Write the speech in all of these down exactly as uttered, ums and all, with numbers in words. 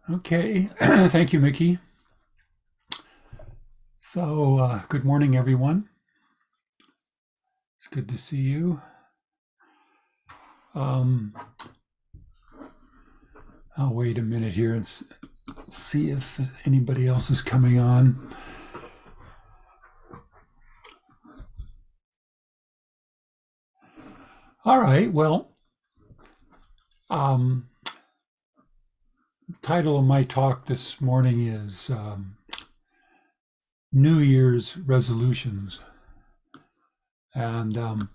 Okay, thank you, Mickey. So, uh, good morning, everyone. It's good to see you. Um, I'll wait a minute here and s- see if anybody else is coming on. All right, well, um, title of my talk this morning is um, New Year's Resolutions. And um,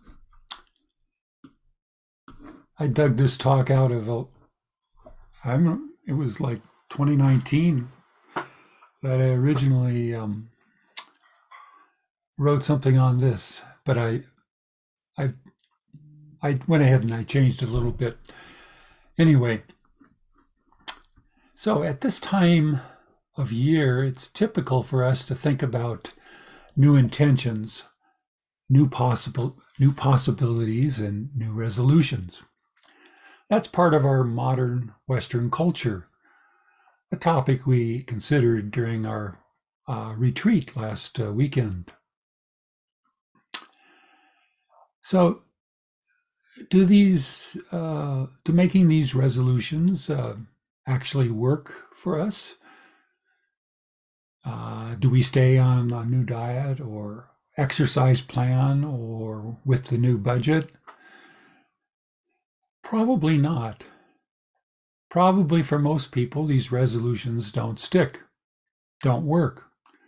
I dug this talk out of, a, I'm, it was like twenty nineteen that I originally um, wrote something on this, but I, I I went ahead and I changed it a little bit. Anyway, so at this time of year, it's typical for us to think about new intentions, new possible new possibilities, and new resolutions. That's part of our modern Western culture, a topic we considered during our uh, retreat last uh, weekend. So, do these, uh, do making these resolutions uh, actually work for us? Uh, do we stay on a new diet or exercise plan or with the new budget? Probably not. Probably for most people, these resolutions don't stick, don't work.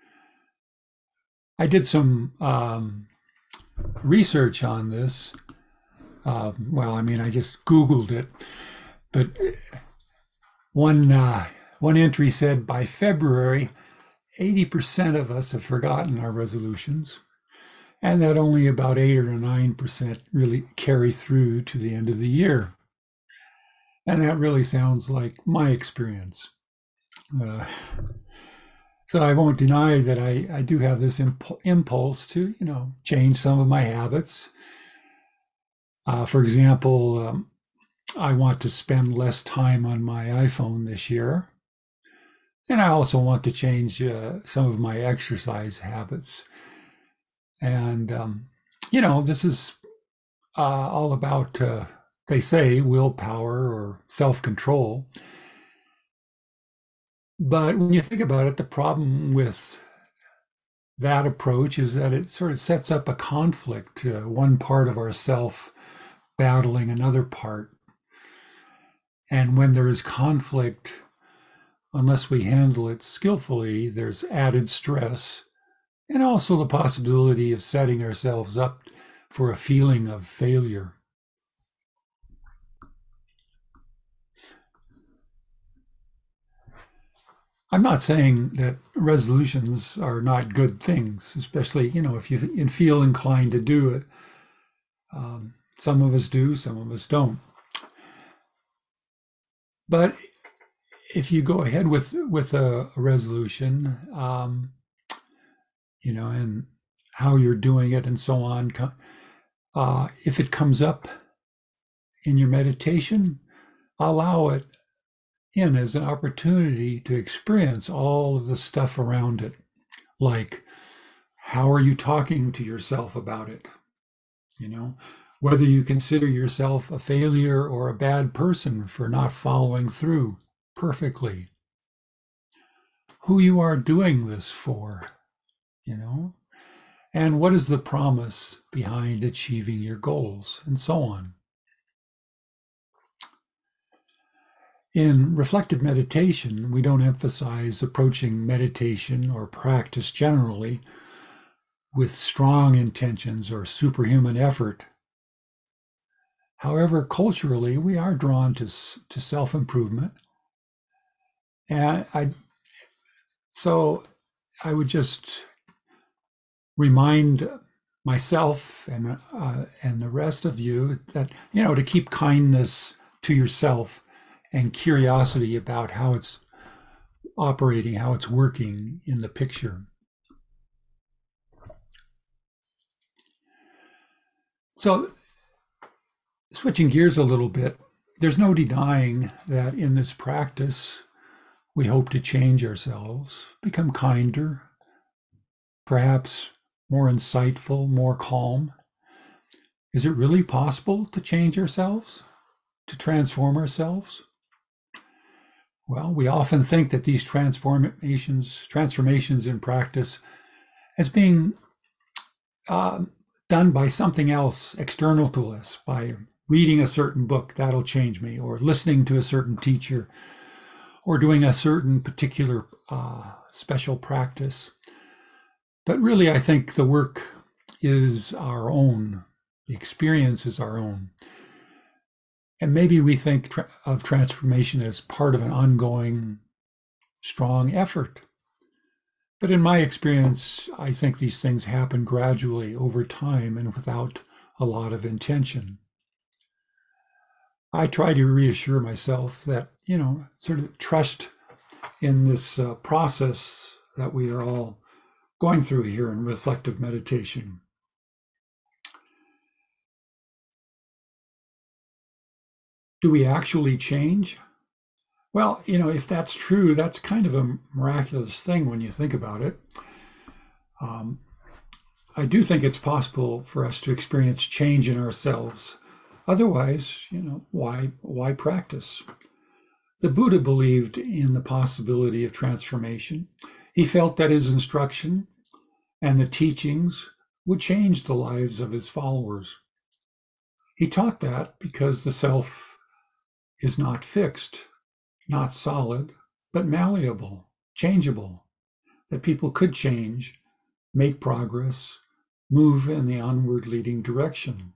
I did some um, research on this. Uh, well, I mean, I just Googled it, but one uh, one entry said by February, eighty percent of us have forgotten our resolutions, and that only about eight or nine percent really carry through to the end of the year. And that really sounds like my experience. Uh, so I won't deny that I, I do have this imp- impulse to, you know, change some of my habits. Uh, for example, um, I want to spend less time on my iPhone this year. And I also want to change uh, some of my exercise habits. And, um, you know, this is uh, all about, uh, they say, willpower or self control. But when you think about it, the problem with that approach is that it sort of sets up a conflict, uh, one part of ourself battling another part. And when there is conflict, unless we handle it skillfully, there's added stress and also the possibility of setting ourselves up for a feeling of failure. I'm not saying that resolutions are not good things, especially, you know, if you feel inclined to do it. Um, some of us do, some of us don't. But if you go ahead with with a, a resolution, um, you know, and how you're doing it and so on, uh, if it comes up in your meditation, allow it in as an opportunity to experience all of the stuff around it. Like, how are you talking to yourself about it? You know, whether you consider yourself a failure or a bad person for not following through perfectly, who you are doing this for, you know, and what is the promise behind achieving your goals, and so on. In reflective meditation, we don't emphasize approaching meditation or practice generally with strong intentions or superhuman effort. However, culturally, we are drawn to, to self improvement. And I, so I would just remind myself and uh, and the rest of you that, you know, to keep kindness to yourself and curiosity about how it's operating, how it's working in the picture. So, switching gears a little bit, there's no denying that in this practice We hope to change ourselves, become kinder, perhaps more insightful, more calm. Is it really possible to change ourselves, to transform ourselves? Well, we often think that these transformations, transformations in practice as being uh, done by something else external to us, by reading a certain book, that'll change me, or listening to a certain teacher, or doing a certain particular uh, special practice. But really, I think the work is our own. The experience is our own. And maybe we think tra- of transformation as part of an ongoing, strong effort. But in my experience, I think these things happen gradually over time and without a lot of intention. I try to reassure myself that, you know, sort of trust in this uh, process that we are all going through here in reflective meditation. Do we actually change? Well, you know, if that's true, that's kind of a miraculous thing when you think about it. Um, I do think it's possible for us to experience change in ourselves. Otherwise, you know, why why practice? The Buddha believed in the possibility of transformation. He felt that his instruction and the teachings would change the lives of his followers. He taught that because the self is not fixed, not solid, but malleable, changeable, that people could change, make progress, move in the onward leading direction.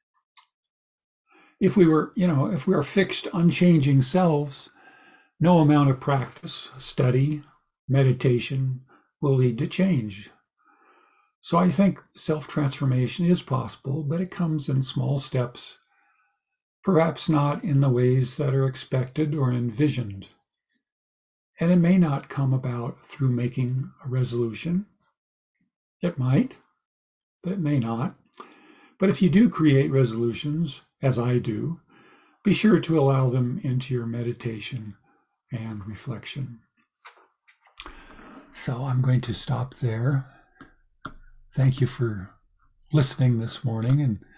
If we were, you know, if we are fixed, unchanging selves, no amount of practice, study, meditation will lead to change. So I think self-transformation is possible, but it comes in small steps, perhaps not in the ways that are expected or envisioned. And it may not come about through making a resolution. It might, but it may not. But if you do create resolutions, as I do, be sure to allow them into your meditation and reflection. So I'm going to stop there. Thank you for listening this morning, and